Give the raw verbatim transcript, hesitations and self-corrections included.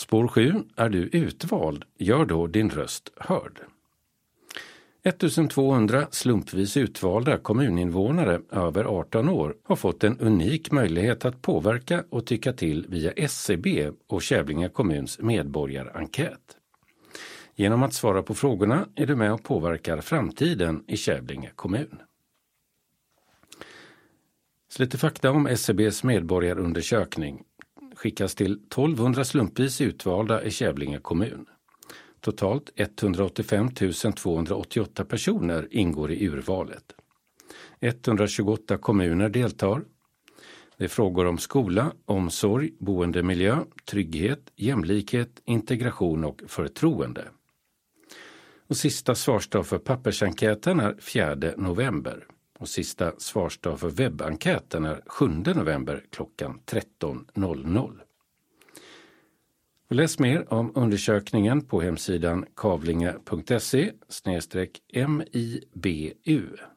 Spår sju. Är du utvald? Gör då din röst hörd. ettusentvåhundra slumpvis utvalda kommuninvånare över arton år har fått en unik möjlighet att påverka och tycka till via S C B och Kävlinge kommuns medborgarenkät. Genom att svara på frågorna är du med och påverkar framtiden i Kävlinge kommun. Så lite fakta om S C B:s medborgarundersökning skickas till tolvhundra slumpvis utvalda i Kävlinge kommun. Totalt etthundraåttiofem tusen tvåhundraåttioåtta personer ingår i urvalet. etthundratjugoåtta kommuner deltar. Det är frågor om skola, omsorg, boendemiljö, trygghet, jämlikhet, integration och förtroende. Och sista svarsdag för pappersenkäten är fjärde november. Och sista svarsdag för webbenkäten är sjunde november klockan tretton noll noll. Läs mer om undersökningen på hemsidan kavlinge punkt se slash mibu.